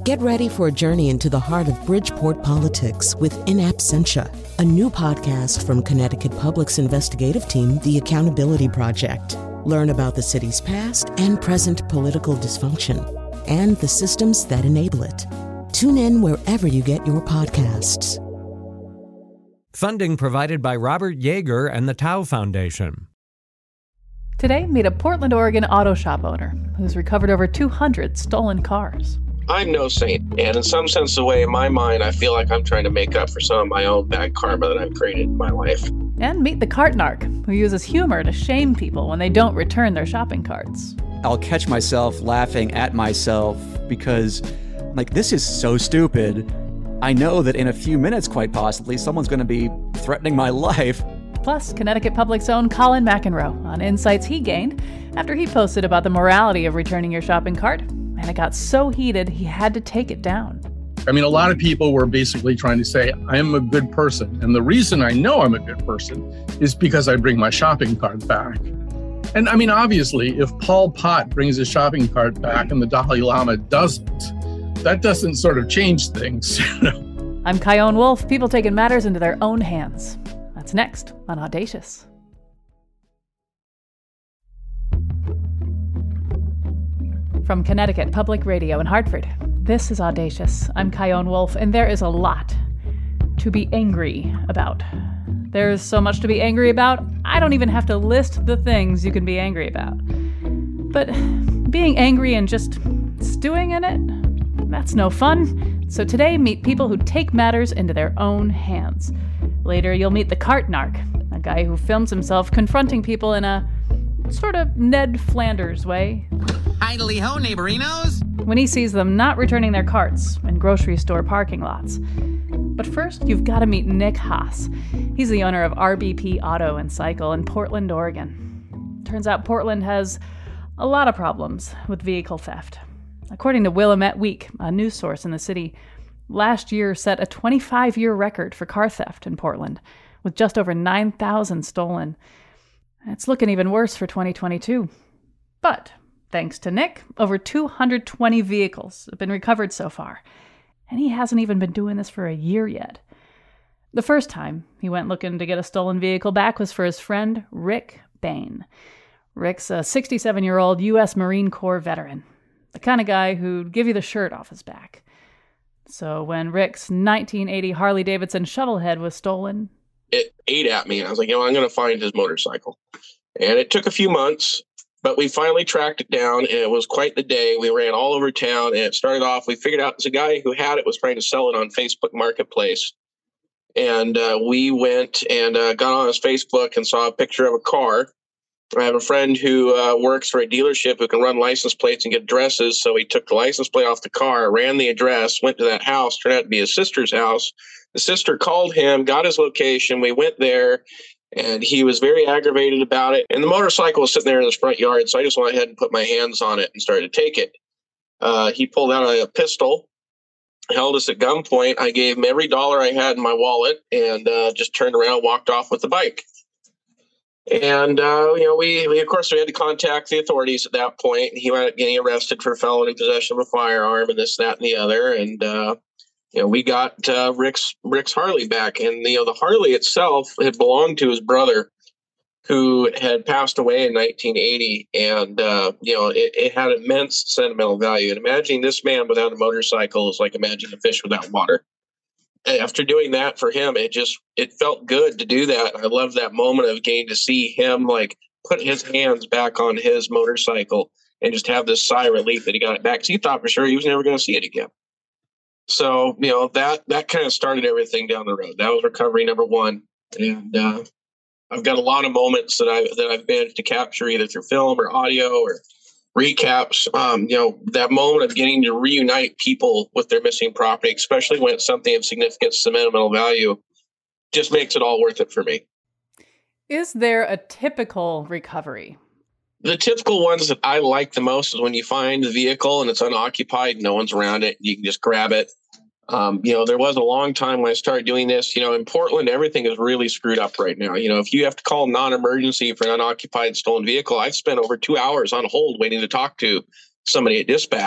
Get ready for a journey into the heart of Bridgeport politics with In Absentia, a new podcast from Connecticut Public's investigative team, The Accountability Project. Learn about the city's past and present political dysfunction and the systems that enable it. Tune in wherever you get your podcasts. Funding provided by Robert Yeager and the Tao Foundation. Today, meet a Portland, Oregon auto shop owner who's recovered over 200 stolen cars. I'm no saint, and in some sense of way, in my mind, I feel like I'm trying to make up for some of my own bad karma that I've created in my life. And meet the cart narc, who uses humor to shame people when they don't return their shopping carts. I'll catch myself laughing at myself because, this is so stupid. I know that in a few minutes, quite possibly, someone's going to be threatening my life. Plus, Connecticut Public's own Colin McEnroe on insights he gained after he posted about the morality of returning your shopping cart. And it got so heated, he had to take it down. A lot of people were basically trying to say, I am a good person. And the reason I know I'm a good person is because I bring my shopping cart back. And obviously, if Pol Pot brings his shopping cart back and the Dalai Lama doesn't, that doesn't sort of change things. I'm Chion Wolf, people taking matters into their own hands. That's next on Audacious. From Connecticut Public Radio in Hartford, this is Audacious. I'm Chion Wolf, and there is a lot to be angry about. There's so much to be angry about, I don't even have to list the things you can be angry about. But being angry and just stewing in it, that's no fun. So today, meet people who take matters into their own hands. Later, you'll meet the cart narc, a guy who films himself confronting people in a sort of Ned Flanders way. Idly-ho, neighborinos! When he sees them not returning their carts in grocery store parking lots. But first, you've got to meet Nick Haas. He's the owner of RBP Auto and Cycle in Portland, Oregon. Turns out Portland has a lot of problems with vehicle theft. According to Willamette Week, a news source in the city, last year set a 25-year record for car theft in Portland, with just over 9,000 stolen. It's looking even worse for 2022. But thanks to Nick, over 220 vehicles have been recovered so far, and he hasn't even been doing this for a year yet. The first time he went looking to get a stolen vehicle back was for his friend Rick Bain. Rick's a 67-year-old U.S. Marine Corps veteran, the kind of guy who'd give you the shirt off his back. So when Rick's 1980 Harley-Davidson Shovelhead was stolen, it ate at me, and I was like, I'm going to find his motorcycle. And it took a few months, but we finally tracked it down, and it was quite the day. We ran all over town, and it started off, we figured out the guy who had it was trying to sell it on Facebook Marketplace. And we went and got on his Facebook and saw a picture of a car. I have a friend who works for a dealership who can run license plates and get addresses. So he took the license plate off the car, ran the address, went to that house, turned out to be his sister's house. The sister called him, got his location. We went there, and he was very aggravated about it. And the motorcycle was sitting there in his front yard. So I just went ahead and put my hands on it and started to take it. He pulled out a pistol, held us at gunpoint. I gave him every dollar I had in my wallet and just turned around, walked off with the bike. And, we of course, we had to contact the authorities at that point. He wound up getting arrested for felony possession of a firearm and this, that, and the other. And, we got Rick's Harley back. And, the Harley itself had belonged to his brother who had passed away in 1980. And, it had immense sentimental value. And imagining this man without a motorcycle is like imagining a fish without water. After doing that for him, it felt good to do that. I loved that moment of getting to see him put his hands back on his motorcycle and just have this sigh of relief that he got it back. Because he thought for sure he was never going to see it again. So, that kind of started everything down the road. That was recovery number one. And I've got a lot of moments that I've managed to capture either through film or audio or recaps. That moment of getting to reunite people with their missing property, especially when it's something of significant sentimental value, just makes it all worth it for me. Is there a typical recovery? The typical ones that I like the most is when you find the vehicle and it's unoccupied, no one's around it, you can just grab it. There was a long time when I started doing this, in Portland, everything is really screwed up right now. If you have to call non-emergency for an unoccupied stolen vehicle, I've spent over 2 hours on hold waiting to talk to somebody at dispatch.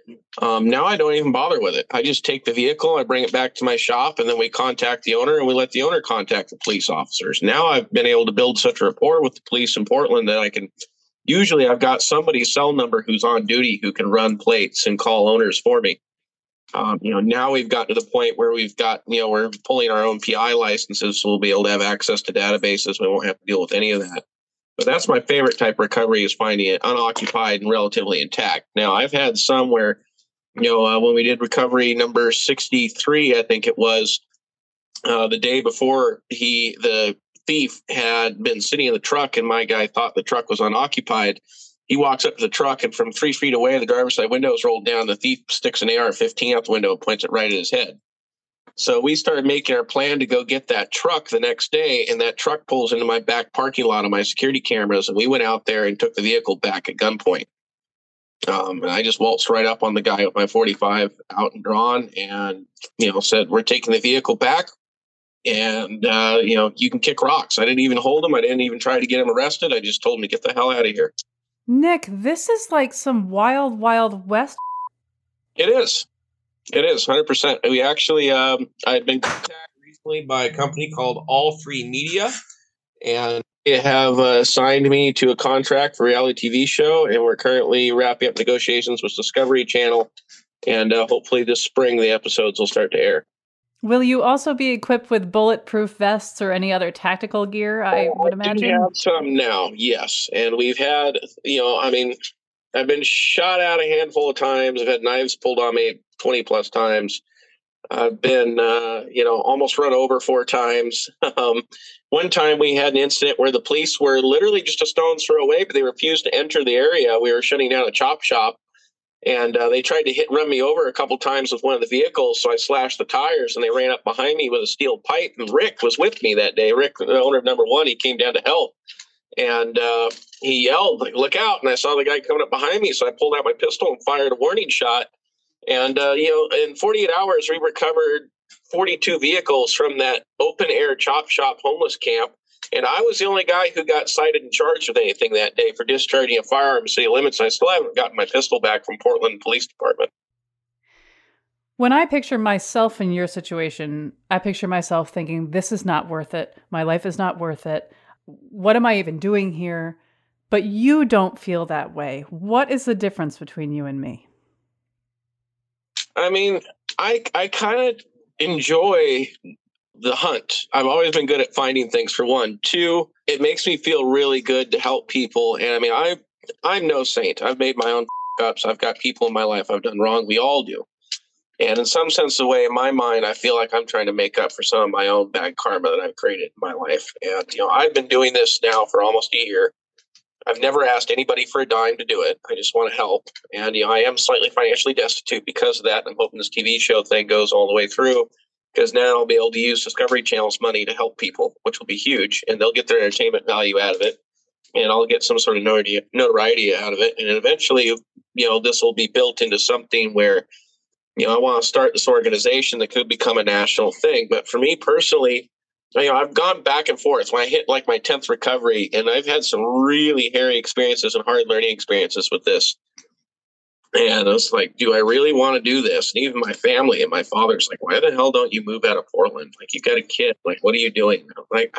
Now I don't even bother with it. I just take the vehicle, I bring it back to my shop, and then we contact the owner, and we let the owner contact the police officers. Now I've been able to build such a rapport with the police in Portland that I can, usually I've got somebody's cell number who's on duty who can run plates and call owners for me. Now we've gotten to the point where we've got, we're pulling our own PI licenses, so we'll be able to have access to databases. We won't have to deal with any of that. But that's my favorite type of recovery, is finding it unoccupied and relatively intact. Now, I've had some where, when we did recovery number 63, I think it was, the day before, the thief had been sitting in the truck, and my guy thought the truck was unoccupied. He walks up to the truck, and from 3 feet away, the driver's side window is rolled down. The thief sticks an AR-15 out the window and points it right at his head. So we started making our plan to go get that truck the next day, and that truck pulls into my back parking lot of my security cameras, and we went out there and took the vehicle back at gunpoint. And I just waltzed right up on the guy with my 45 out and drawn, and said, "We're taking the vehicle back, and you can kick rocks." I didn't even hold him. I didn't even try to get him arrested. I just told him to get the hell out of here. Nick, this is like some wild, wild west. It is. It is 100%. We actually, I've been contacted recently by a company called All Free Media, and they have assigned me to a contract for a reality TV show, and we're currently wrapping up negotiations with Discovery Channel, and hopefully this spring the episodes will start to air. Will you also be equipped with bulletproof vests or any other tactical gear, I would imagine? We have some now, yes. And we've had, I've been shot at a handful of times. I've had knives pulled on me 20 plus times. I've been, almost run over 4 times. One time we had an incident where the police were literally just a stone's throw away, but they refused to enter the area. We were shutting down a chop shop, and they tried to run me over a couple times with one of the vehicles. So I slashed the tires, and they ran up behind me with a steel pipe. And Rick was with me that day. Rick, the owner of number 1, he came down to help. And he yelled, like, "Look out." And I saw the guy coming up behind me. So I pulled out my pistol and fired a warning shot. And, in 48 hours, we recovered 42 vehicles from that open air chop shop homeless camp. And I was the only guy who got cited and charged with anything that day for discharging a firearm in city limits. And I still haven't gotten my pistol back from Portland Police Department. When I picture myself in your situation, I picture myself thinking, this is not worth it. My life is not worth it. What am I even doing here? But you don't feel that way. What is the difference between you and me? I mean, I kind of enjoy the hunt. I've always been good at finding things, for one. 2, it makes me feel really good to help people. And I mean, I'm no saint. I've made my own ups. I've got people in my life I've done wrong. We all do. And in some sense of way, in my mind, I feel like I'm trying to make up for some of my own bad karma that I've created in my life. And, I've been doing this now for almost a year. I've never asked anybody for a dime to do it. I just want to help. And, I am slightly financially destitute because of that. I'm hoping this TV show thing goes all the way through, because now I'll be able to use Discovery Channel's money to help people, which will be huge. And they'll get their entertainment value out of it. And I'll get some sort of notoriety out of it. And eventually, this will be built into something where, I want to start this organization that could become a national thing. But for me personally, I've gone back and forth. When I hit like my 10th recovery, and I've had some really hairy experiences and hard learning experiences with this. And I was like, do I really want to do this? And even my family and my father's like, why the hell don't you move out of Portland? Like, you got a kid. Like, what are you doing? Like,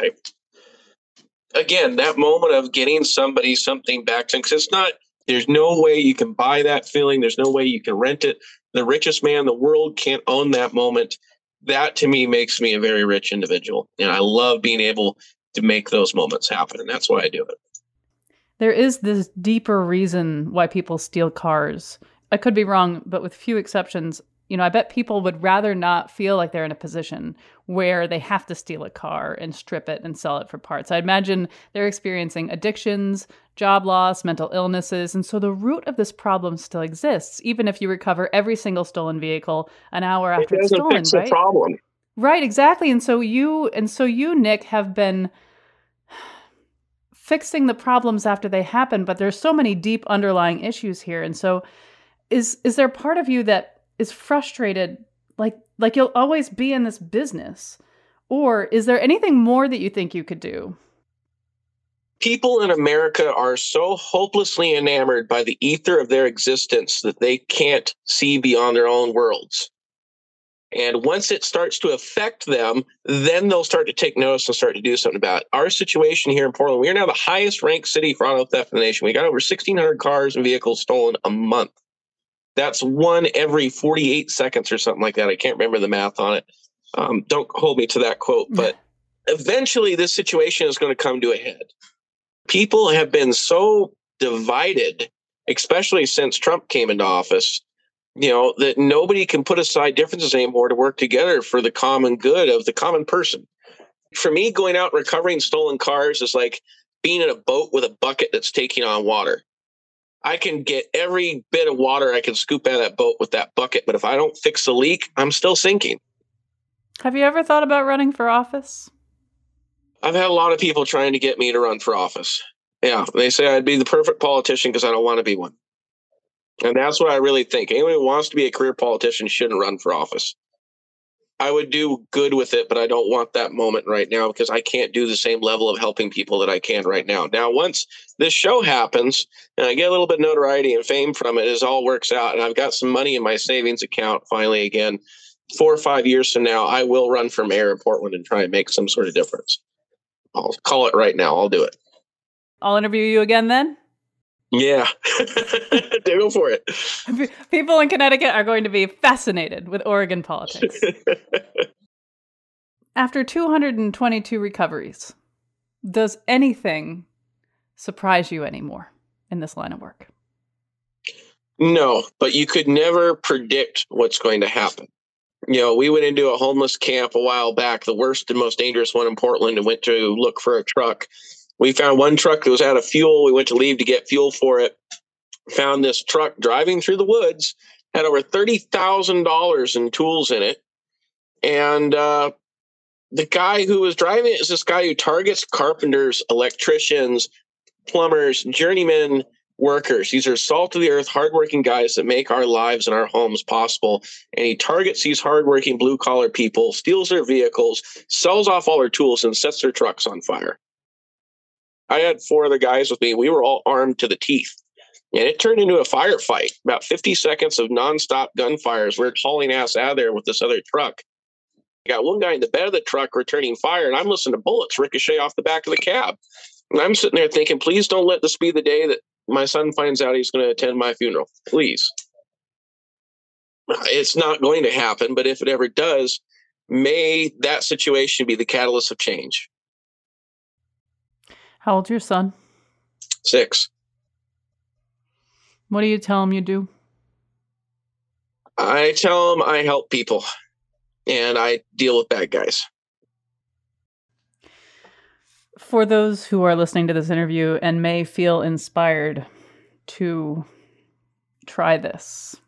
again, that moment of getting somebody something back, because it's not, there's no way you can buy that feeling. There's no way you can rent it. The richest man in the world can't own that moment. That to me makes me a very rich individual. And I love being able to make those moments happen. And that's why I do it. There is this deeper reason why people steal cars. I could be wrong, but with few exceptions, I bet people would rather not feel like they're in a position where they have to steal a car and strip it and sell it for parts. I imagine they're experiencing addictions, job loss, mental illnesses. And so the root of this problem still exists, even if you recover every single stolen vehicle an hour after it's stolen, fix the problem. Right, exactly. And so you, Nick, have been fixing the problems after they happen, but there's so many deep underlying issues here. And so is there part of you that is frustrated, like you'll always be in this business? Or is there anything more that you think you could do? People in America are so hopelessly enamored by the ether of their existence that they can't see beyond their own worlds. And once it starts to affect them, then they'll start to take notice and start to do something about it. Our situation here in Portland, we are now the highest ranked city for auto theft in the nation. We got over 1,600 cars and vehicles stolen a month. That's one every 48 seconds or something like that. I can't remember the math on it. Don't hold me to that quote, but eventually this situation is going to come to a head. People have been so divided, especially since Trump came into office, that nobody can put aside differences anymore to work together for the common good of the common person. For me, going out and recovering stolen cars is like being in a boat with a bucket that's taking on water. I can get every bit of water I can scoop out of that boat with that bucket, but if I don't fix the leak, I'm still sinking. Have you ever thought about running for office? I've had a lot of people trying to get me to run for office. Yeah, they say I'd be the perfect politician because I don't want to be one. And that's what I really think. Anyone who wants to be a career politician shouldn't run for office. I would do good with it, but I don't want that moment right now because I can't do the same level of helping people that I can right now. Now, once this show happens and I get a little bit of notoriety and fame from it, it all works out. And I've got some money in my savings account finally again. 4 or 5 years from now, I will run for mayor of Portland and try and make some sort of difference. I'll call it right now. I'll do it. I'll interview you again then? Yeah, go for it. People in Connecticut are going to be fascinated with Oregon politics. After 222 recoveries, does anything surprise you anymore in this line of work? No, but you could never predict what's going to happen. We went into a homeless camp a while back, the worst and most dangerous one in Portland, and went to look for a truck. We found one truck that was out of fuel. We went to leave to get fuel for it. Found this truck driving through the woods, had over $30,000 in tools in it. And the guy who was driving it is this guy who targets carpenters, electricians, plumbers, journeymen workers. These are salt of the earth, hardworking guys that make our lives and our homes possible. And he targets these hardworking blue collar people, steals their vehicles, sells off all their tools, and sets their trucks on fire. I had 4 other guys with me. We were all armed to the teeth. And it turned into a firefight. About 50 seconds of nonstop gunfires. We're hauling ass out of there with this other truck. I got one guy in the bed of the truck returning fire, and I'm listening to bullets ricochet off the back of the cab. And I'm sitting there thinking, please don't let this be the day that my son finds out he's going to attend my funeral. Please. It's not going to happen, but if it ever does, may that situation be the catalyst of change. How old's your son? 6. What do you tell him you do? I tell him I help people and I deal with bad guys. For those who are listening to this interview and may feel inspired to try this,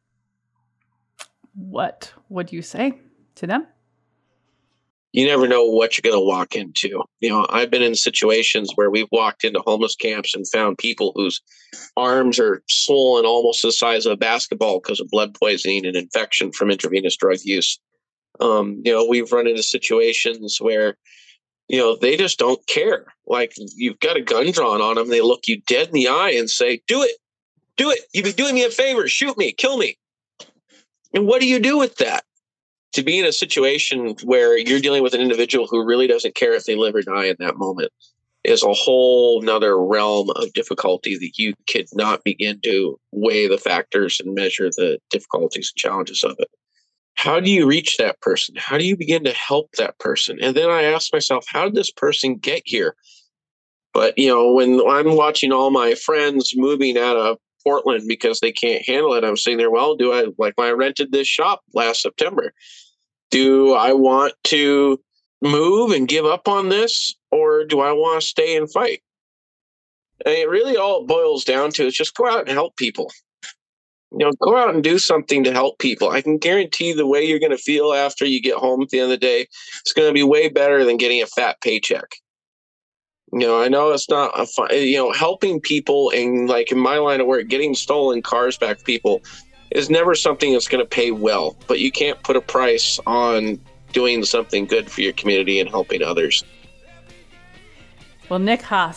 what would you say to them? You never know what you're going to walk into. I've been in situations where we've walked into homeless camps and found people whose arms are swollen almost the size of a basketball because of blood poisoning and infection from intravenous drug use. We've run into situations where, they just don't care. Like you've got a gun drawn on them. They look you dead in the eye and say, do it. Do it. You've been doing me a favor. Shoot me. Kill me. And what do you do with that? To be in a situation where you're dealing with an individual who really doesn't care if they live or die in that moment is a whole nother realm of difficulty that you could not begin to weigh the factors and measure the difficulties and challenges of it. How do you reach that person? How do you begin to help that person? And then I ask myself, how did this person get here? But, when I'm watching all my friends moving out of Portland because they can't handle it, I'm sitting there, well, do I, like when I rented this shop last September, do I want to move and give up on this, or do I want to stay and fight? And it really all it boils down to is just go out and help people. Go out and do something to help people. I can guarantee the way you're going to feel after you get home at the end of the day, it's going to be way better than getting a fat paycheck. I know it's not a fun, helping people and like in my line of work, getting stolen cars back to people is never something that's going to pay well, but you can't put a price on doing something good for your community and helping others. Well, Nick Haas,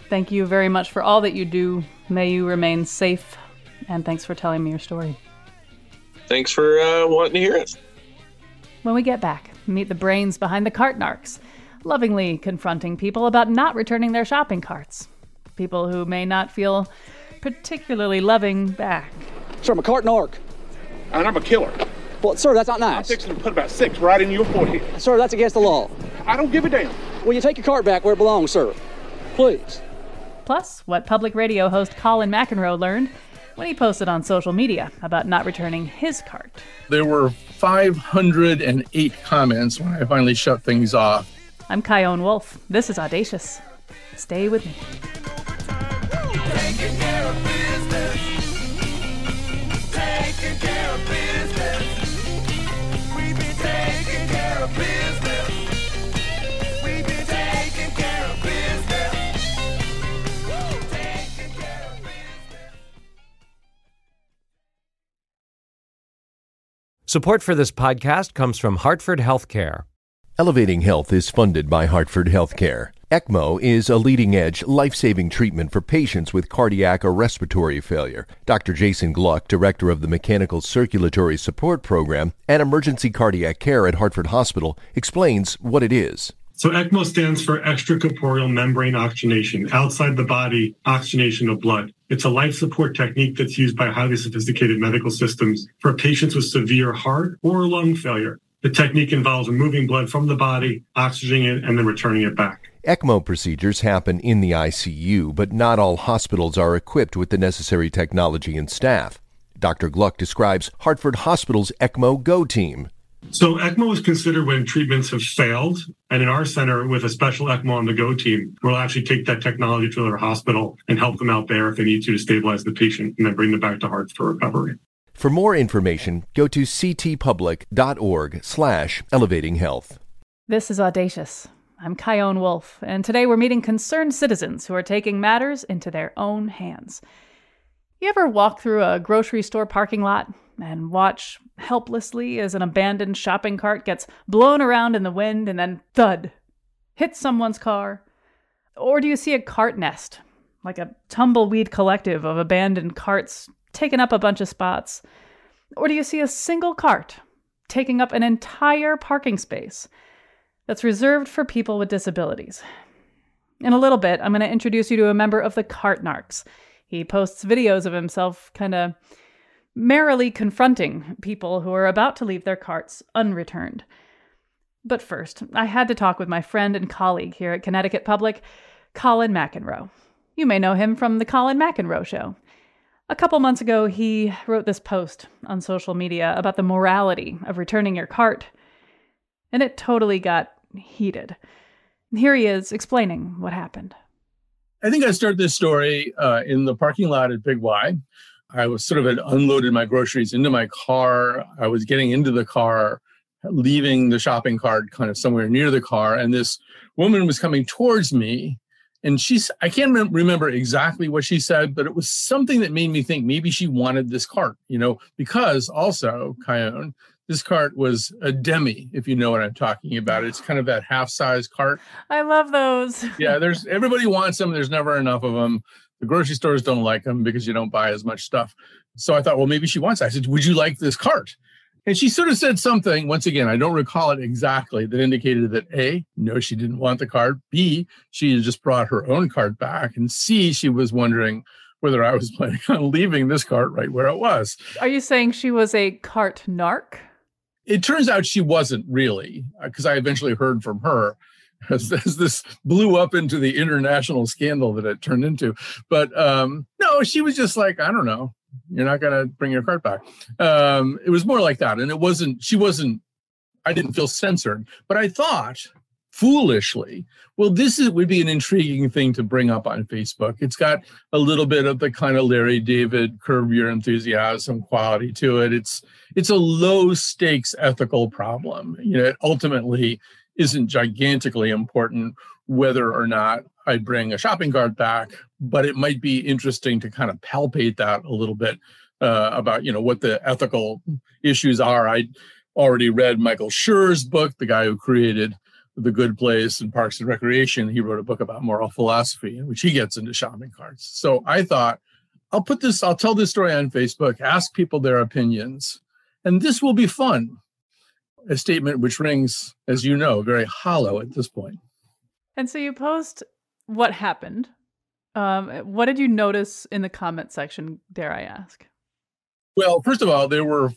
Thank you very much for all that you do. May you remain safe, and thanks for telling me your story. Thanks for wanting to hear it. When we get back, meet the brains behind the cart narcs, lovingly confronting people about not returning their shopping carts. People who may not feel particularly loving back. Sir, I'm a cart narc. And I'm a killer. Well, sir, that's not nice. I'm fixing to put about 6 right in your forehead. Sir, that's against the law. I don't give a damn. Will you take your cart back where it belongs, sir? Please. Plus, what public radio host Colin McEnroe learned when he posted on social media about not returning his cart. There were 508 comments when I finally shut things off. I'm Kyone Wolf. This is Audacious. Stay with me. Support for this podcast comes from Hartford Healthcare. Elevating Health is funded by Hartford Healthcare. ECMO is a leading-edge, life-saving treatment for patients with cardiac or respiratory failure. Dr. Jason Gluck, director of the Mechanical Circulatory Support Program and Emergency Cardiac Care at Hartford Hospital, explains what it is. So ECMO stands for extracorporeal membrane oxygenation, outside the body oxygenation of blood. It's a life support technique that's used by highly sophisticated medical systems for patients with severe heart or lung failure. The technique involves removing blood from the body, oxygenating it, and then returning it back. ECMO procedures happen in the ICU, but not all hospitals are equipped with the necessary technology and staff. Dr. Gluck describes Hartford Hospital's ECMO Go team. So ECMO is considered when treatments have failed. And in our center, with a special ECMO on the Go team, we'll actually take that technology to their hospital and help them out there if they need to stabilize the patient and then bring them back to Hartford for recovery. For more information, go to ctpublic.org/elevatinghealth. This is Audacious. I'm Kyone Wolf, and today we're meeting concerned citizens who are taking matters into their own hands. You ever walk through a grocery store parking lot and watch helplessly as an abandoned shopping cart gets blown around in the wind and then thud, hits someone's car? Or do you see a cart nest, like a tumbleweed collective of abandoned carts taking up a bunch of spots? Or do you see a single cart taking up an entire parking space that's reserved for people with disabilities? In a little bit, I'm going to introduce you to a member of the Cart Narcs. He posts videos of himself kind of merrily confronting people who are about to leave their carts unreturned. But first, I had to talk with my friend and colleague here at Connecticut Public, Colin McEnroe. You may know him from The Colin McEnroe Show. A couple months ago, he wrote this post on social media about the morality of returning your cart, and it totally got heated. And here he is explaining what happened. I think I started this story in the parking lot at Big Y. I was sort of had unloaded my groceries into my car. I was getting into the car, leaving the shopping cart kind of somewhere near the car. And this woman was coming towards me. And I can't remember exactly what she said, but it was something that made me think maybe she wanted this cart, because also, Kyone, this cart was a demi, if you know what I'm talking about. It's kind of that half-size cart. I love those. Yeah, everybody wants them. There's never enough of them. The grocery stores don't like them because you don't buy as much stuff. So I thought, well, maybe she wants it. I said, would you like this cart? And she sort of said something, once again, I don't recall it exactly, that indicated that A, no, she didn't want the cart. B, she had just brought her own cart back. And C, she was wondering whether I was planning on leaving this cart right where it was. Are you saying she was a cart narc? It turns out she wasn't really, because I eventually heard from her as this blew up into the international scandal that it turned into. But no, she was just like, I don't know, you're not going to bring your cart back. It was more like that. And I didn't feel censored, but I thought foolishly, well, would be an intriguing thing to bring up on Facebook. It's got a little bit of the kind of Larry David Curb Your Enthusiasm quality to it. It's a low stakes ethical problem. It ultimately isn't gigantically important whether or not I bring a shopping cart back, but it might be interesting to kind of palpate that a little bit about, what the ethical issues are. I already read Michael Schur's book, the guy who created The Good Place and Parks and Recreation, he wrote a book about moral philosophy in which he gets into shopping carts. So I thought, I'll tell this story on Facebook, ask people their opinions, and this will be fun. A statement which rings, as you know, very hollow at this point. And so you post what happened. What did you notice in the comment section, dare I ask? Well, first of all, there were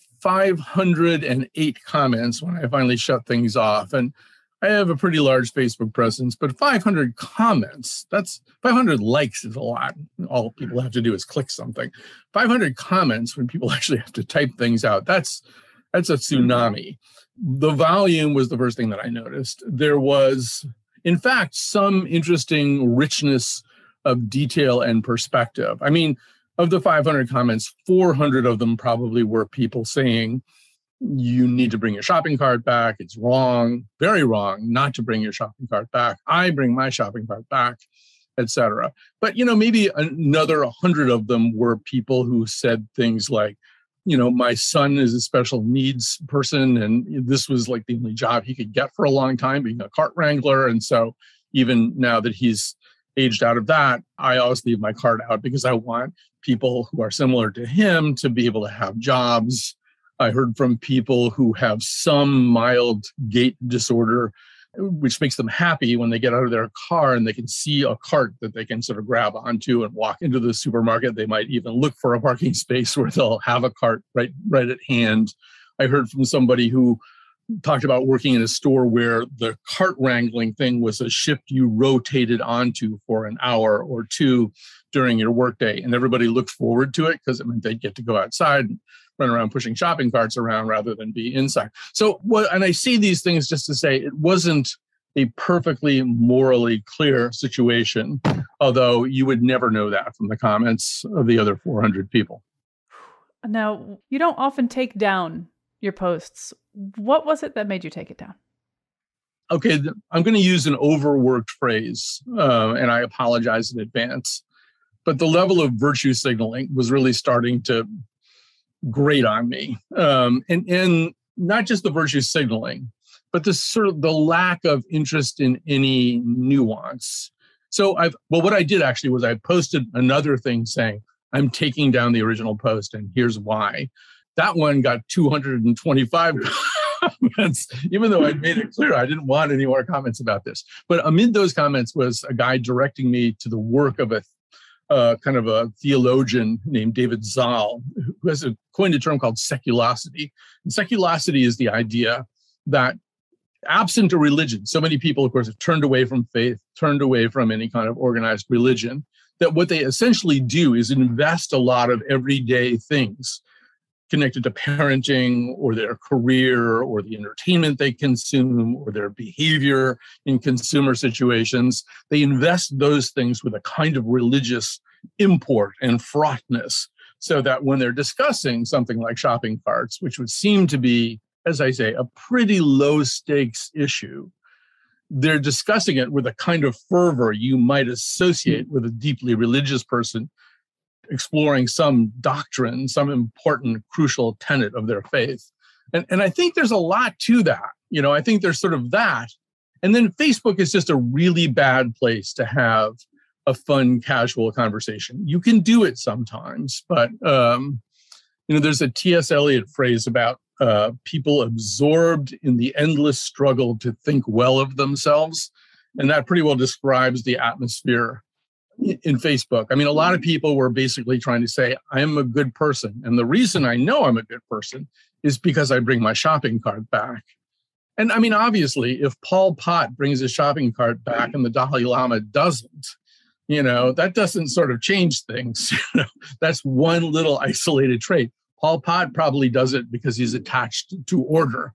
508 comments when I finally shut things off. And I have a pretty large Facebook presence, but 500 comments, that's 500 likes is a lot. All people have to do is click something. 500 comments when people actually have to type things out, that's a tsunami. The volume was the first thing that I noticed. There was, in fact, some interesting richness of detail and perspective. I mean, of the 500 comments, 400 of them probably were people saying, you need to bring your shopping cart back. It's wrong, very wrong, not to bring your shopping cart back. I bring my shopping cart back, etc. But, maybe another 100 of them were people who said things like, my son is a special needs person, and this was like the only job he could get for a long time, being a cart wrangler. And so even now that he's aged out of that, I always leave my cart out because I want people who are similar to him to be able to have jobs. I heard from people who have some mild gait disorder, which makes them happy when they get out of their car and they can see a cart that they can sort of grab onto and walk into the supermarket. They might even look for a parking space where they'll have a cart right at hand. I heard from somebody who talked about working in a store where the cart wrangling thing was a shift you rotated onto for an hour or two during your workday. And everybody looked forward to it because it meant they'd get to go outside and run around pushing shopping carts around rather than be inside. And I see these things just to say it wasn't a perfectly morally clear situation, although you would never know that from the comments of the other 400 people. Now, you don't often take down your posts. What was it that made you take it down? Okay, I'm going to use an overworked phrase, and I apologize in advance. But the level of virtue signaling was really starting to grate on me. And not just the virtue signaling, but the lack of interest in any nuance. So what I did actually was I posted another thing saying, I'm taking down the original post and here's why. That one got 225 comments, even though I'd made it clear I didn't want any more comments about this. But amid those comments was a guy directing me to the work of a kind of a theologian named David Zahl, who has coined a term called seculosity. And seculosity is the idea that absent a religion, so many people, of course, have turned away from faith, turned away from any kind of organized religion, that what they essentially do is invest a lot of everyday things connected to parenting or their career or the entertainment they consume or their behavior in consumer situations. They invest those things with a kind of religious import and fraughtness so that when they're discussing something like shopping carts, which would seem to be, as I say, a pretty low stakes issue, they're discussing it with a kind of fervor you might associate with a deeply religious person exploring some doctrine, some important, crucial tenet of their faith. And I think there's a lot to that. I think there's sort of that. And then Facebook is just a really bad place to have a fun, casual conversation. You can do it sometimes, but, there's a T.S. Eliot phrase about people absorbed in the endless struggle to think well of themselves. And that pretty well describes the atmosphere in Facebook. I mean, a lot of people were basically trying to say, I am a good person. And the reason I know I'm a good person is because I bring my shopping cart back. And I mean, obviously, if Pol Pot brings his shopping cart back and the Dalai Lama doesn't, that doesn't sort of change things. That's one little isolated trait. Pol Pot probably does it because he's attached to order.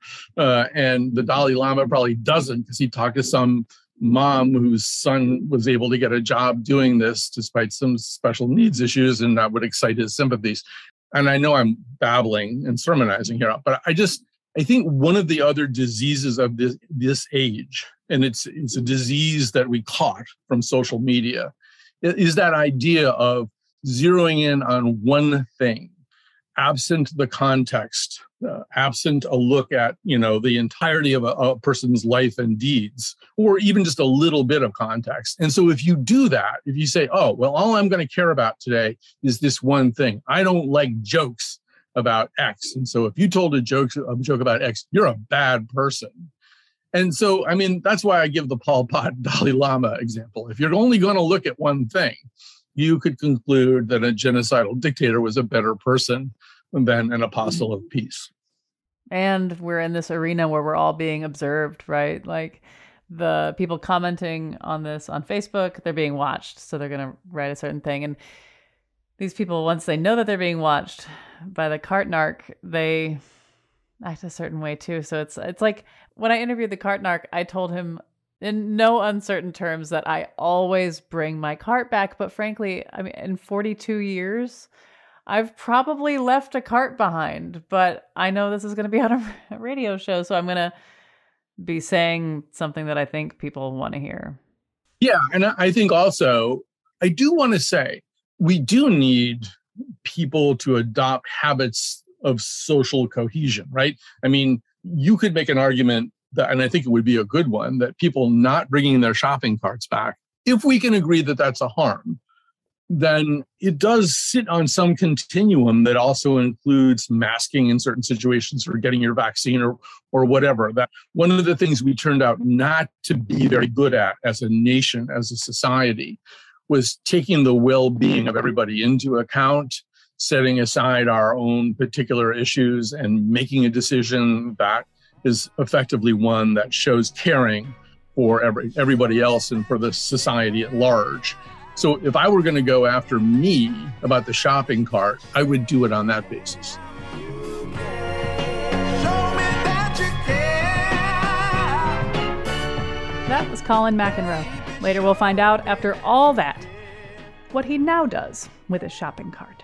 And the Dalai Lama probably doesn't because he talked to some mom whose son was able to get a job doing this despite some special needs issues, and that would excite his sympathies. And I know I'm babbling and sermonizing here, but I think one of the other diseases of this age, and it's a disease that we caught from social media, is that idea of zeroing in on one thing absent the context, absent a look at, the entirety of a person's life and deeds, or even just a little bit of context. And so if you do that, if you say, oh, well, all I'm going to care about today is this one thing. I don't like jokes about X. And so if you told a joke about X, you're a bad person. And so, that's why I give the Pol Pot Dalai Lama example. If you're only going to look at one thing, you could conclude that a genocidal dictator was a better person than an apostle of peace. And we're in this arena where we're all being observed, right? Like the people commenting on this on Facebook, they're being watched. So they're going to write a certain thing. And these people, once they know that they're being watched by the cart narc, they act a certain way too. So it's like when I interviewed the cart narc, I told him in no uncertain terms that I always bring my cart back. But frankly, in 42 years, I've probably left a cart behind. But I know this is going to be on a radio show, so I'm going to be saying something that I think people want to hear. Yeah, and I think also, I do want to say, we do need people to adopt habits of social cohesion, right? You could make an argument that, and I think it would be a good one, that people not bringing their shopping carts back, if we can agree that that's a harm, then it does sit on some continuum that also includes masking in certain situations or getting your vaccine or whatever. That one of the things we turned out not to be very good at as a nation, as a society, was taking the well-being of everybody into account, setting aside our own particular issues and making a decision that is effectively one that shows caring for everybody else and for the society at large. So if I were going to go after me about the shopping cart, I would do it on that basis. That was Colin McEnroe. Later we'll find out, after all that, what he now does with his shopping cart.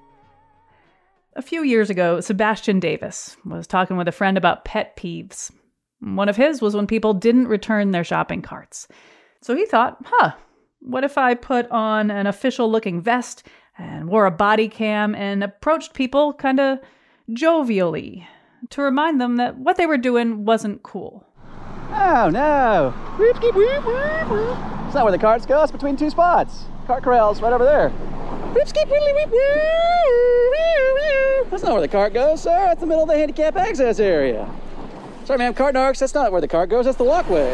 A few years ago, Sebastian Davis was talking with a friend about pet peeves. One of his was when people didn't return their shopping carts. So he thought, what if I put on an official-looking vest and wore a body cam and approached people kind of jovially to remind them that what they were doing wasn't cool. Oh, no. It's not where the carts go. It's between two spots. Cart corral's right over there. That's not where the cart goes, sir. That's the middle of the handicap access area. Sorry, ma'am. Cart narcs, that's not where the cart goes. That's the walkway.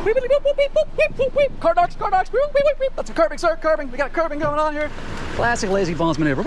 Cart narcs. That's a curbing, sir. Curbing. We got curbing going on here. Classic lazy bones maneuver.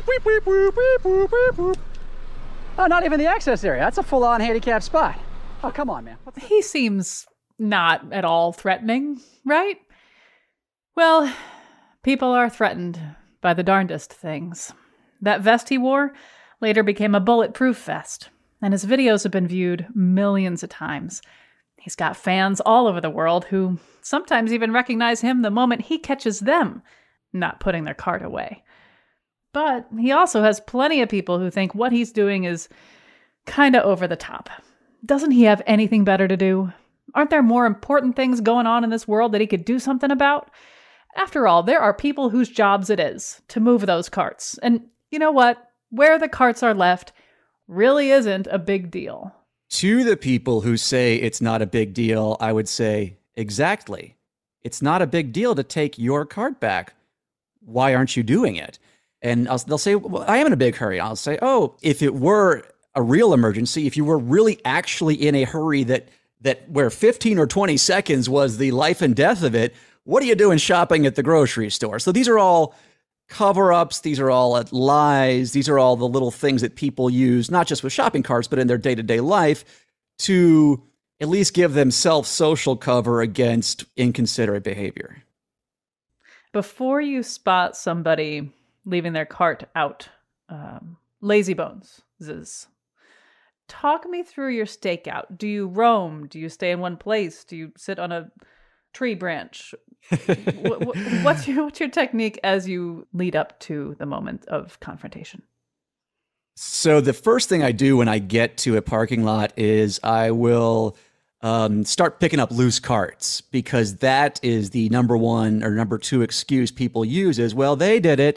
Oh, not even the access area. That's a full-on handicap spot. Oh, come on, man. He seems not at all threatening, right? Well, people are threatened by the darndest things. That vest he wore later became a bulletproof vest, and his videos have been viewed millions of times. He's got fans all over the world who sometimes even recognize him the moment he catches them not putting their cart away. But he also has plenty of people who think what he's doing is kind of over the top. Doesn't he have anything better to do? Aren't there more important things going on in this world that he could do something about? After all, there are people whose jobs it is to move those carts. And you know what? Where the carts are left really isn't a big deal. To the people who say it's not a big deal, I would say, exactly. It's not a big deal to take your cart back. Why aren't you doing it? And they'll say, well, I am in a big hurry. I'll say, oh, if it were a real emergency, if you were really actually in a hurry that where 15 or 20 seconds was the life and death of it, what are you doing shopping at the grocery store? So these are all cover-ups. These are all lies. These are all the little things that people use, not just with shopping carts, but in their day-to-day life to at least give themselves social cover against inconsiderate behavior. Before you spot somebody leaving their cart out, lazy bones, talk me through your stakeout. Do you roam? Do you stay in one place? Do you sit on a tree branch? What's your technique as you lead up to the moment of confrontation? So the first thing I do when I get to a parking lot is I will start picking up loose carts, because that is the number one or number two excuse people use is, well, they did it.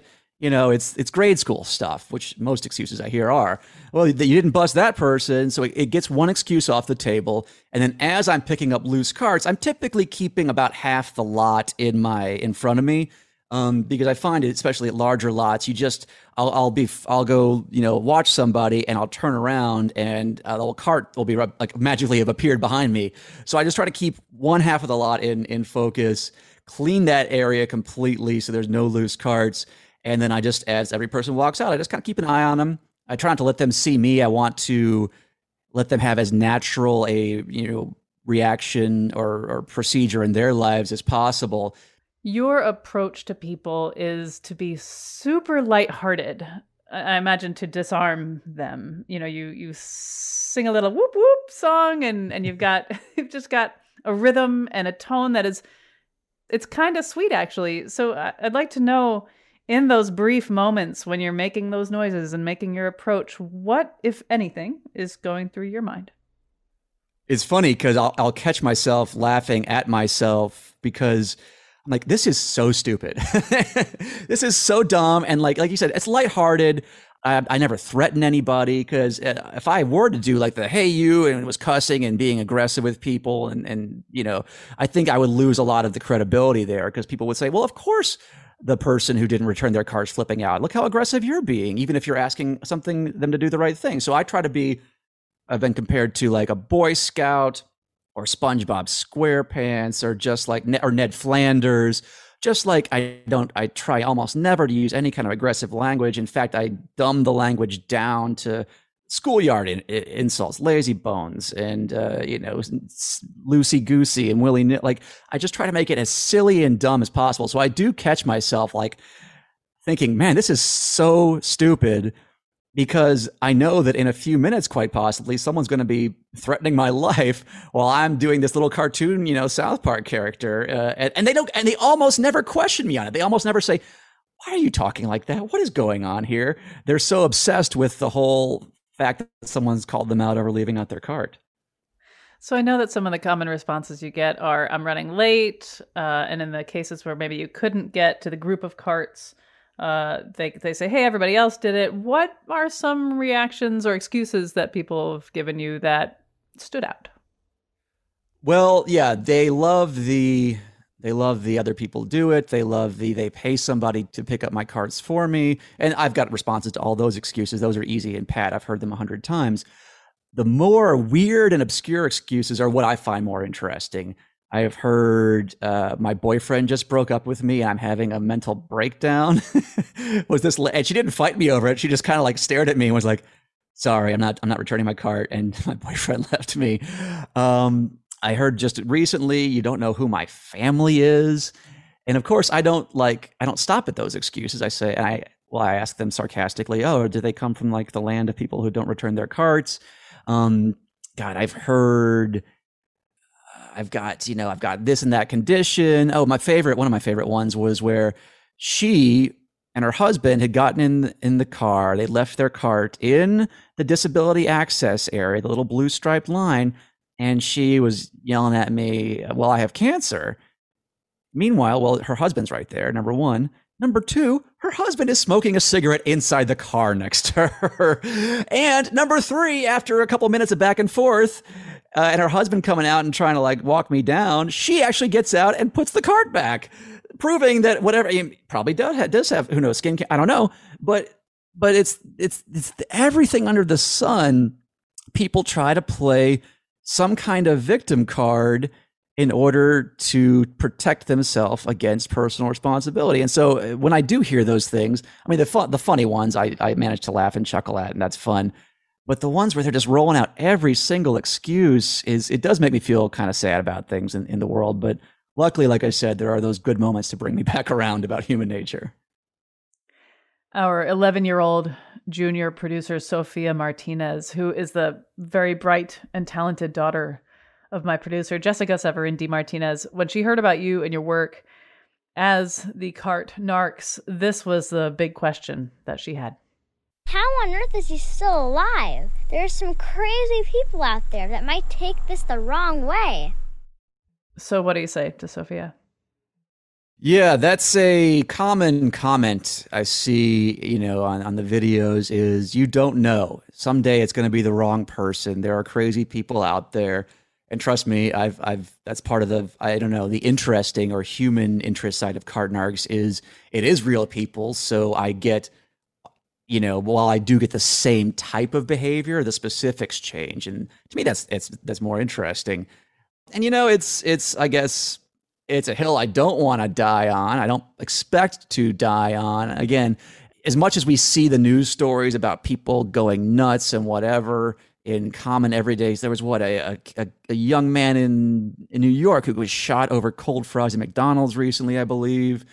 it's grade school stuff, which most excuses I hear are, well, you didn't bust that person. So it gets one excuse off the table. And then as I'm picking up loose carts, I'm typically keeping about half the lot in front of me. Because I find it, especially at larger lots, I'll go, watch somebody and I'll turn around and the little cart will be like magically have appeared behind me. So I just try to keep one half of the lot in focus, clean that area completely so there's no loose carts. And then I just, as every person walks out, I just kind of keep an eye on them. I try not to let them see me. I want to let them have as natural a, reaction or procedure in their lives as possible. Your approach to people is to be super lighthearted. I imagine to disarm them. You sing a little whoop whoop song and you've just got a rhythm and a tone it's kind of sweet actually. So I'd like to know, in those brief moments when you're making those noises and making your approach, what, if anything, is going through your mind? It's funny because I'll catch myself laughing at myself because I'm like, this is so stupid. This is so dumb. And like you said, it's lighthearted. I never threaten anybody because if I were to do like the hey you and was cussing and being aggressive with people and I think I would lose a lot of the credibility there because people would say, well, of course the person who didn't return their car's flipping out. Look how aggressive you're being, even if you're asking them to do the right thing. So I try to I've been compared to like a Boy Scout or SpongeBob SquarePants or just like Ned Flanders. Just like I try almost never to use any kind of aggressive language. In fact, I dumb the language down to schoolyard insults, lazy bones, and loosey goosey and willy nilly. Like I just try to make it as silly and dumb as possible. So I do catch myself like thinking, man, this is so stupid, because I know that in a few minutes, quite possibly, someone's going to be threatening my life while I'm doing this little cartoon, South Park character, and they almost never question me on it. They almost never say, "Why are you talking like that? What is going on here?" They're so obsessed with the whole fact that someone's called them out over leaving out their cart. So I know that some of the common responses you get are, "I'm running late," and in the cases where maybe you couldn't get to the group of carts, they say, "Hey, everybody else did it." What are some reactions or excuses that people have given you that stood out? Well, yeah, they love the other people do it. They pay somebody to pick up my carts for me. And I've got responses to all those excuses. Those are easy and pat. I've heard them 100 times. The more weird and obscure excuses are what I find more interesting. I have heard my boyfriend just broke up with me and I'm having a mental breakdown. And she didn't fight me over it. She just kind of like stared at me and was like, "Sorry, I'm not returning my cart." And my boyfriend left me. I heard just recently, "You don't know who my family is." And of course, I don't stop at those excuses. I say, I ask them sarcastically, "Oh, do they come from like the land of people who don't return their carts?" I've got this and that condition. Oh, one of my favorite ones was where she and her husband had gotten in the car. They left their cart in the disability access area, the little blue striped line. And she was yelling at me, "Well, I have cancer." Meanwhile, her husband's right there, number one. Number two, her husband is smoking a cigarette inside the car next to her. And number three, after a couple minutes of back and forth, and her husband coming out and trying to like walk me down, she actually gets out and puts the cart back, proving that whatever he probably does have, who knows, skin cancer, I don't know, but it's everything under the sun. People try to play some kind of victim card in order to protect themselves against personal responsibility. And so when I do hear those things, I mean, the funny ones I manage to laugh and chuckle at, and that's fun. But the ones where they're just rolling out every single excuse it does make me feel kind of sad about things in the world. But luckily, like I said, there are those good moments to bring me back around about human nature. Our 11-year-old junior producer, Sophia Martinez, who is the very bright and talented daughter of my producer, Jessica Severin D. Martinez, when she heard about you and your work as the cart narcs, this was the big question that she had. How on earth is he still alive? There's some crazy people out there that might take this the wrong way. So what do you say to Sophia? Yeah, that's a common comment I see, on the videos is you don't know. Someday it's going to be the wrong person. There are crazy people out there. And trust me, that's part of the interesting or human interest side of cart narcs is it is real people. So I get, while I do get the same type of behavior, the specifics change. And to me, that's more interesting. And, it's I guess, it's a hill I don't want to die on. I don't expect to die on. Again, as much as we see the news stories about people going nuts and whatever in common everydays, there was a young man in New York who was shot over cold fries at McDonald's recently, I believe.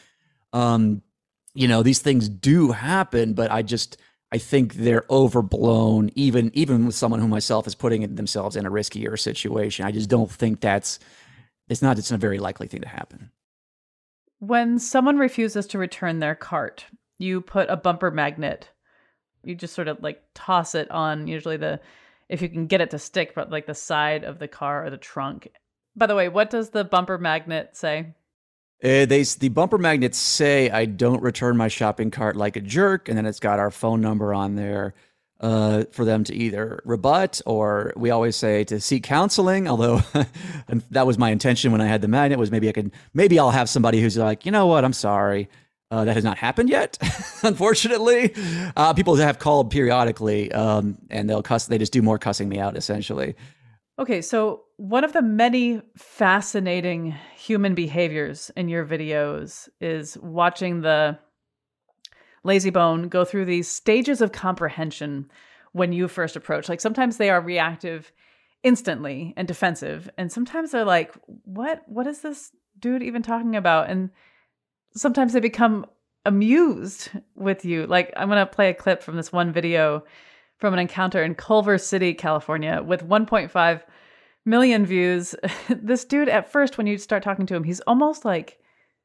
These things do happen, but I think they're overblown, even with someone who myself is putting themselves in a riskier situation. I just don't think it's a very likely thing to happen. When someone refuses to return their cart, you put a bumper magnet. You just sort of like toss it on, usually if you can get it to stick, but like the side of the car or the trunk. By the way, what does the bumper magnet say? The bumper magnets say, "I don't return my shopping cart like a jerk," and then it's got our phone number on there. For them to either rebut or we always say to seek counseling, although and that was my intention when I had the magnet was maybe I'll have somebody who's like, you know what, I'm sorry. That has not happened yet, unfortunately. People have called periodically and they just do more cussing me out essentially. Okay, so one of the many fascinating human behaviors in your videos is watching the lazy bone go through these stages of comprehension when you first approach. Like sometimes they are reactive instantly and defensive, and sometimes they're like, what is this dude even talking about? And sometimes they become amused with you. Like I'm going to play a clip from this one video from an encounter in Culver City, California with 1.5 million views. This dude at first, when you start talking to him, he's almost like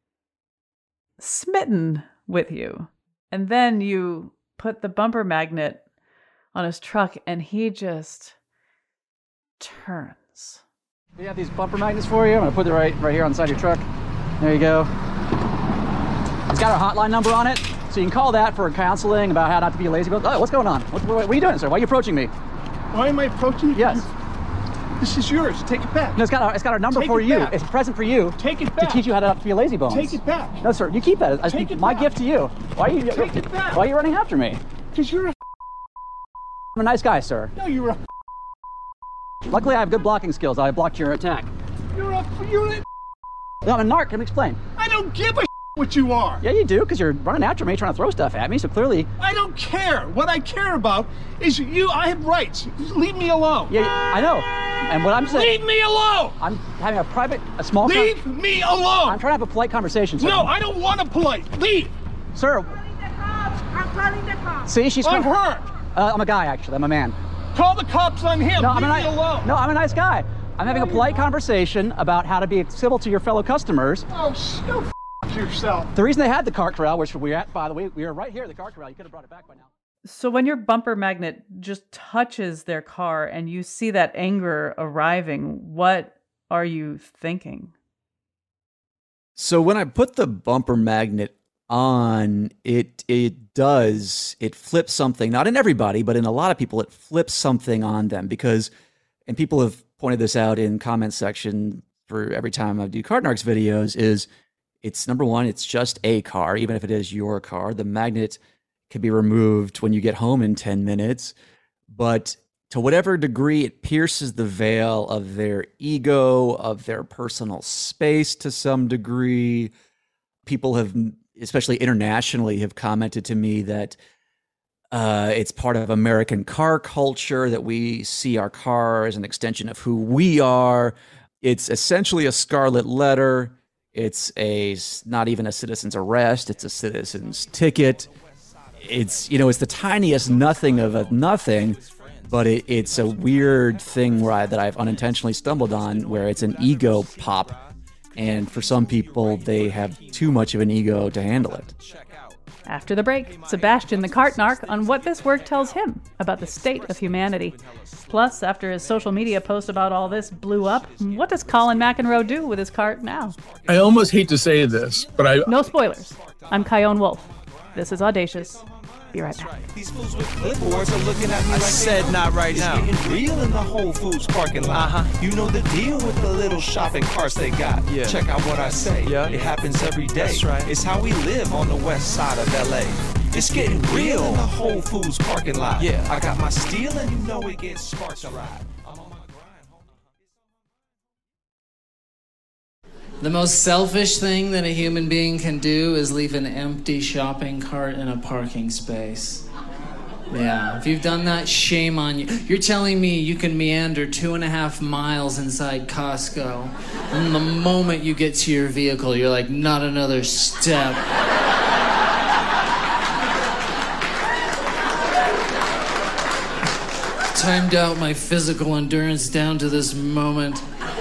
smitten with you. And then you put the bumper magnet on his truck and he just turns. We have these bumper magnets for you. I'm gonna put it right here on the side of your truck. There you go. It's got our hotline number on it, so you can call that for counseling about how not to be a lazy bone. Oh, what's going on? What are you doing, sir? Why are you approaching me? Why am I approaching you? Yes. This is yours. Take it back. No, it's got our number for you. It's a present for you. Take it back. To teach you how to not be a lazy bone. Take it back. No, sir. You keep that. Take it my back. gift to you. Why are you? Take it back. Why are you running after me? Because you're a. I'm a nice guy, sir. No, you're a. Luckily, I have good blocking skills. I blocked your attack. You're a. No, I'm a narc. Let me explain. I don't give a what you are. Yeah, you do, because you're running after me, trying to throw stuff at me. So clearly, I don't care. What I care about is you. I have rights. Leave me alone. Yeah, I know. And what I'm saying. Leave me alone. I'm having a small. Leave me alone. I'm trying to have a polite conversation, sir. No, I don't want a polite. Leave. Sir. I'm calling the cops. See, she's. On her. I'm a guy, actually. I'm a man. Call the cops on him. No, Leave me alone. No, I'm a nice guy. I'm having a polite conversation about how to be civil to your fellow customers. Oh, go yourself. The reason they had the cart corral, which we're at, by the way, we are right here at the cart corral. You could have brought it back by now. So when your bumper magnet just touches their car and you see that anger arriving, what are you thinking? So when I put the bumper magnet on, it flips something, not in everybody, but in a lot of people, it flips something on them because, and people have pointed this out in comment section for every time I do Cart Narcs videos, is it's number one, it's just a car, even if it is your car. The magnet can be removed when you get home in 10 minutes, but to whatever degree it pierces the veil of their ego, of their personal space to some degree. People have, especially internationally, have commented to me that it's part of American car culture, that we see our car as an extension of who we are. It's essentially a scarlet letter. It's not even a citizen's arrest. It's a citizen's ticket. It's the tiniest nothing of a nothing, but it's a weird thing that I've unintentionally stumbled on, where it's an ego pop. And for some people, they have too much of an ego to handle it. After the break, Sebastian the cart narc on what this work tells him about the state of humanity. Plus, after his social media post about all this blew up, what does Colin McEnroe do with his cart now? I almost hate to say this, but No spoilers. I'm Kyone Wolf. This is Audacious. Be right back. These fools with clipboards are looking at me like I said not right now. It's getting real in the Whole Foods parking lot. You know the deal with the little shopping carts they got. Yeah. Check out what I say. Yeah. It happens every day. That's right. It's how we live on the west side of LA. It's getting real in the Whole Foods parking lot. Yeah. I got my steel and you know it gets sparks to ride. The most selfish thing that a human being can do is leave an empty shopping cart in a parking space. Yeah, if you've done that, shame on you. You're telling me you can meander 2.5 miles inside Costco, and the moment you get to your vehicle, you're like, not another step. Timed out my physical endurance down to this moment.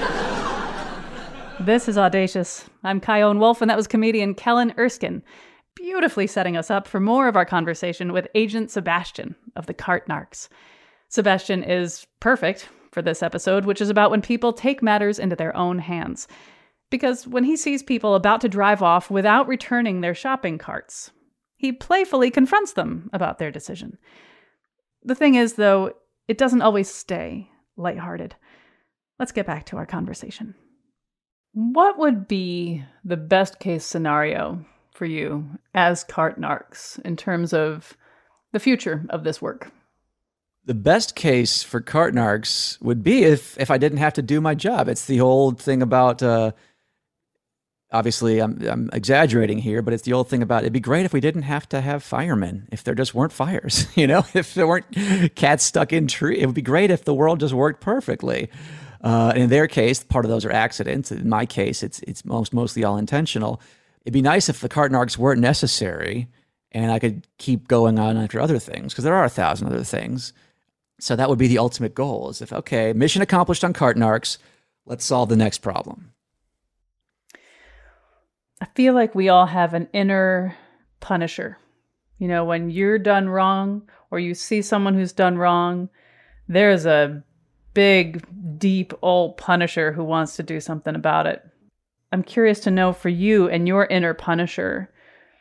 This is Audacious. I'm Kyone Wolf, and that was comedian Kellen Erskine, beautifully setting us up for more of our conversation with Agent Sebastian of the Cart Narcs. Sebastian is perfect for this episode, which is about when people take matters into their own hands. Because when he sees people about to drive off without returning their shopping carts, he playfully confronts them about their decision. The thing is, though, it doesn't always stay lighthearted. Let's get back to our conversation. What would be the best case scenario for you as Cart Narcs in terms of the future of this work? The best case for Cart Narcs would be if I didn't have to do my job. It's the old thing about, obviously I'm exaggerating here, but it's the old thing about it'd be great if we didn't have to have firemen, if there just weren't fires, if there weren't cats stuck in trees. It would be great if the world just worked perfectly. In their case, part of those are accidents. In my case, it's mostly all intentional. It'd be nice if the Cart Narcs weren't necessary and I could keep going on after other things, because there are 1,000 other things. So that would be the ultimate goal, is if, okay, mission accomplished on Cart Narcs, let's solve the next problem. I feel like we all have an inner punisher. When you're done wrong or you see someone who's done wrong, there's a big, deep old punisher who wants to do something about it. I'm curious to know, for you and your inner punisher,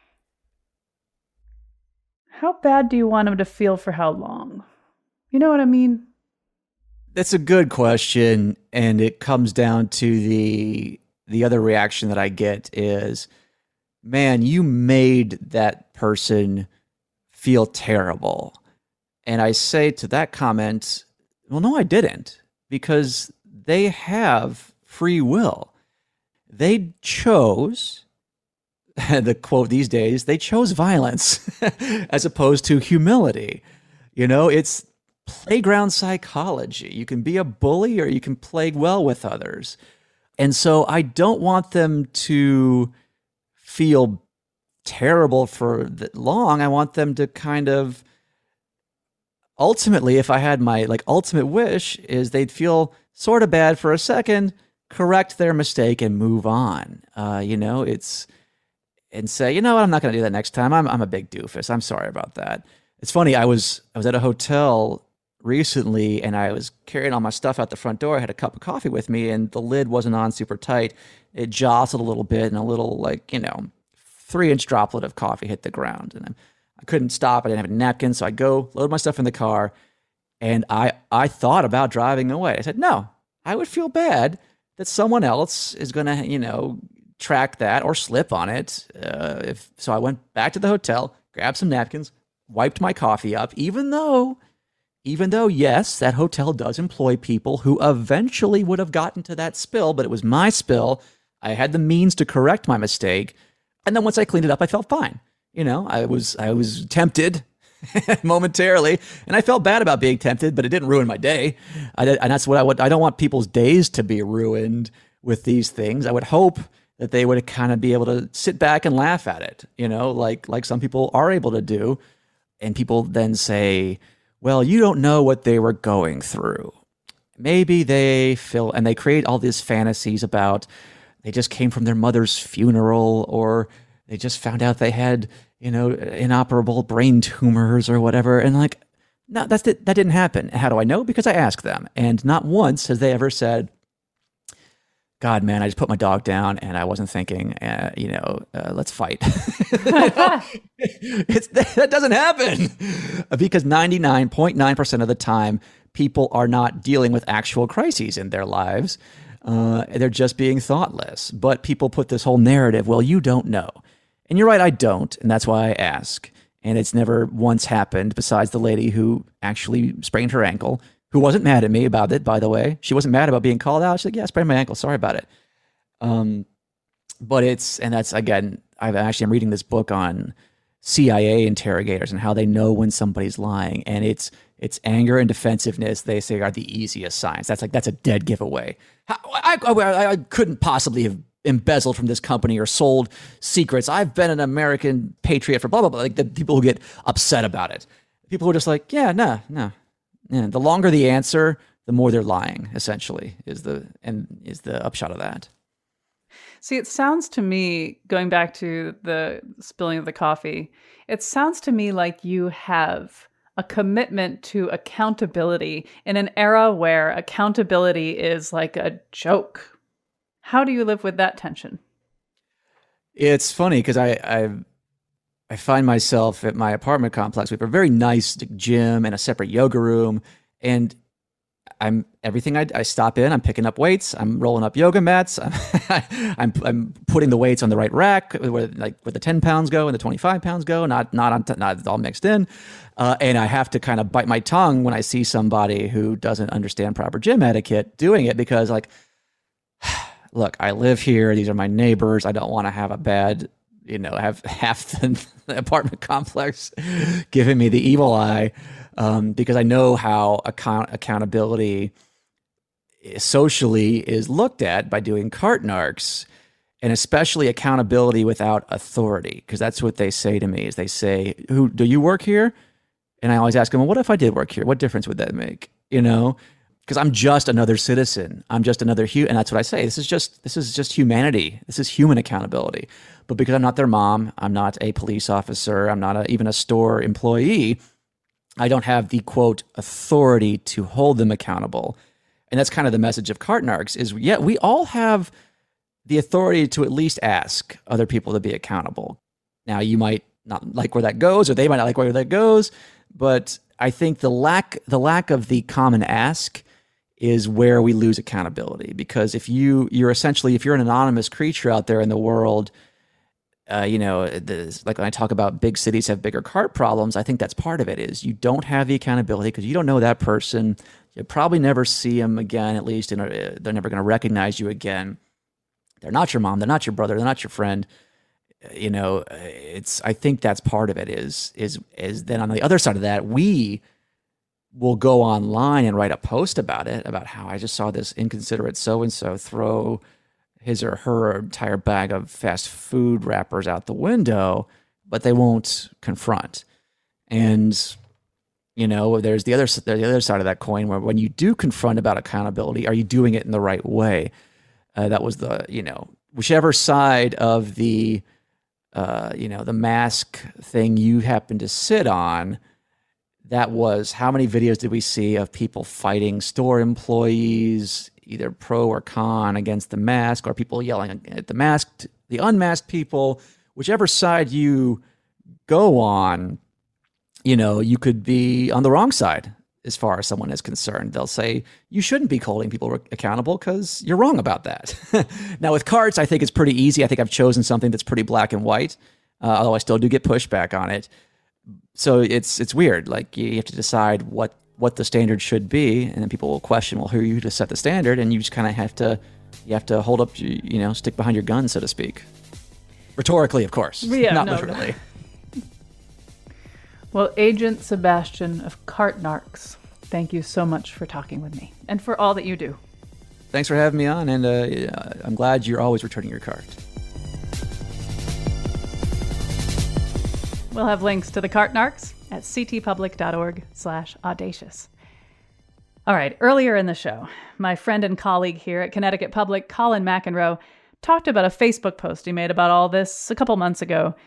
how bad do you want him to feel for how long? You know what I mean? That's a good question, and it comes down to the other reaction that I get is, man, you made that person feel terrible. And I say to that comment, well, no, I didn't, because they have free will. They chose, the quote these days, they chose violence as opposed to humility. It's playground psychology. You can be a bully or you can play well with others. And so I don't want them to feel terrible for long. I want them to kind of, ultimately, if I had my ultimate wish, is they'd feel sort of bad for a second, correct their mistake, and move on. And say, what, I'm not going to do that next time. I'm a big doofus. I'm sorry about that. It's funny. I was at a hotel recently, and I was carrying all my stuff out the front door. I had a cup of coffee with me, and the lid wasn't on super tight. It jostled a little bit, and a little 3-inch droplet of coffee hit the ground, and I couldn't stop. I didn't have a napkin, so I go load my stuff in the car, and I thought about driving away. I said, no, I would feel bad that someone else is going to, track that or slip on it. So I went back to the hotel, grabbed some napkins, wiped my coffee up, even though, yes, that hotel does employ people who eventually would have gotten to that spill, but it was my spill. I had the means to correct my mistake. And then once I cleaned it up, I felt fine. I was tempted momentarily, and I felt bad about being tempted, but it didn't ruin my day. And that's what I don't want people's days to be ruined with these things. I would hope that they would kind of be able to sit back and laugh at it, like some people are able to do. And people then say, well, you don't know what they were going through. Maybe they and they create all these fantasies about they just came from their mother's funeral, or they just found out they had, inoperable brain tumors or whatever. And like, no, that didn't happen. How do I know? Because I asked them. And not once has they ever said, God, man, I just put my dog down and I wasn't thinking, let's fight. That doesn't happen because 99.9% of the time, people are not dealing with actual crises in their lives. They're just being thoughtless. But people put this whole narrative, well, you don't know. And you're right, I don't. And that's why I ask. And it's never once happened besides the lady who actually sprained her ankle, who wasn't mad at me about it, by the way. She wasn't mad about being called out. She's like, yeah, I sprained my ankle. Sorry about it. But that's, again, I'm reading this book on CIA interrogators and how they know when somebody's lying. And it's anger and defensiveness, they say, are the easiest signs. That's a dead giveaway. I couldn't possibly have embezzled from this company or sold secrets. I've been an American patriot for blah, blah, blah. Like the people who get upset about it. People who are just like, yeah, no. Yeah, the longer the answer, the more they're lying, essentially, is the upshot of that. See, it sounds to me, going back to the spilling of the coffee, it sounds to me like you have a commitment to accountability in an era where accountability is like a joke. How do you live with that tension? It's funny because I find myself at my apartment complex. We have a very nice gym and a separate yoga room, and I stop in. I'm picking up weights. I'm rolling up yoga mats. I'm putting the weights on the right rack where the 10 pounds go and the 25 pounds go, not all mixed in. And I have to kind of bite my tongue when I see somebody who doesn't understand proper gym etiquette doing it because, like, look, I live here. These are my neighbors. I don't want to have a bad, have half the apartment complex giving me the evil eye. Because I know how accountability socially is looked at by doing cart narcs, and especially accountability without authority. Because that's what they say to me is they say, "Who do you work here?" And I always ask them, "Well, what if I did work here? What difference would that make?" Because I'm just another citizen. I'm just another human, and that's what I say. This is just humanity. This is human accountability. But because I'm not their mom, I'm not a police officer, I'm not even a store employee. I don't have the, quote, authority to hold them accountable. And that's kind of the message of cart narcs is, yeah, we all have the authority to at least ask other people to be accountable. Now, you might not like where that goes, or they might not like where that goes, but I think the lack of the common ask is where we lose accountability. Because if you're an anonymous creature out there in the world, like when I talk about big cities have bigger cart problems, I think that's part of it is you don't have the accountability because you don't know that person. You'll probably never see them again, at least, and they're never going to recognize you again. They're not your mom. They're not your brother. They're not your friend. I think that's part of it is then on the other side of that, we will go online and write a post about it, about how I just saw this inconsiderate so-and-so throw his or her entire bag of fast food wrappers out the window, but they won't confront. And, there's the other side of that coin where when you do confront about accountability, are you doing it in the right way? That was whichever side of the mask thing you happen to sit on, that was how many videos did we see of people fighting store employees, either pro or con against the mask, or people yelling at the unmasked people. Whichever side you go on, you could be on the wrong side as far as someone is concerned. They'll say, you shouldn't be holding people accountable because you're wrong about that. Now with carts, I think it's pretty easy. I think I've chosen something that's pretty black and white, although I still do get pushback on it. So it's weird. Like you have to decide what the standard should be, and then people will question, well, who are you to set the standard? And you just kind of have to hold up, stick behind your gun, so to speak. Rhetorically, of course, not literally. Well, Agent Sebastian of Cart Narcs, thank you so much for talking with me and for all that you do. Thanks for having me on, and I'm glad you're always returning your cart. We'll have links to the Cart Narcs at ctpublic.org/audacious. All right, earlier in the show, my friend and colleague here at Connecticut Public, Colin McEnroe, talked about a Facebook post he made about all this a couple months ago.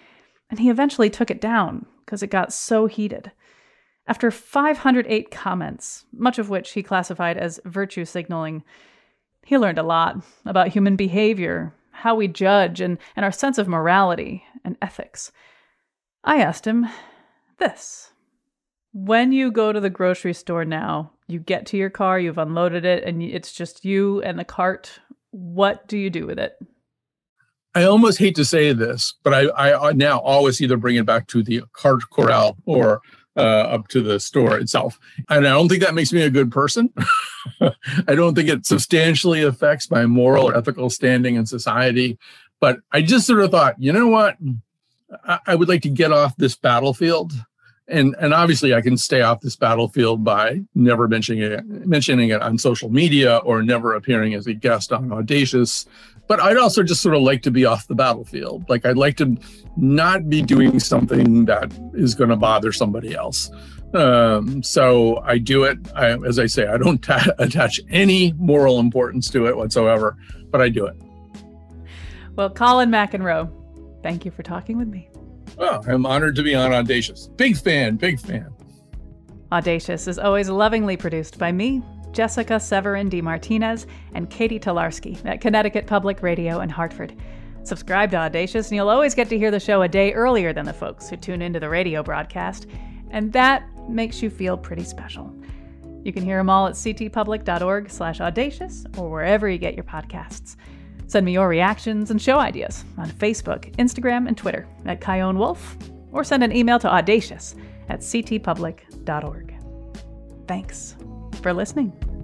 and he eventually took it down because it got so heated. After 508 comments, much of which he classified as virtue signaling, he learned a lot about human behavior, how we judge, and our sense of morality and ethics. I asked him this. When you go to the grocery store now, you get to your car, you've unloaded it, and it's just you and the cart. What do you do with it? I almost hate to say this, but I now always either bring it back to the cart corral or up to the store itself. And I don't think that makes me a good person. I don't think it substantially affects my moral or ethical standing in society. But I just sort of thought, you know what? I would like to get off this battlefield. And obviously I can stay off this battlefield by never mentioning it on social media or never appearing as a guest on Audacious. But I'd also just sort of like to be off the battlefield. Like I'd like to not be doing something that is going to bother somebody else. So I do it. As I say, I don't attach any moral importance to it whatsoever, but I do it. Well, Colin McEnroe, thank you for talking with me. Well, I'm honored to be on Audacious. Big fan, big fan. Audacious is always lovingly produced by me, Jessica Severin DeMartinez, and Katie Tolarski at Connecticut Public Radio in Hartford. Subscribe to Audacious and you'll always get to hear the show a day earlier than the folks who tune into the radio broadcast, and that makes you feel pretty special. You can hear them all at ctpublic.org/audacious or wherever you get your podcasts. Send me your reactions and show ideas on Facebook, Instagram, and Twitter at Chion Wolf, or send an email to audacious@ctpublic.org. Thanks for listening.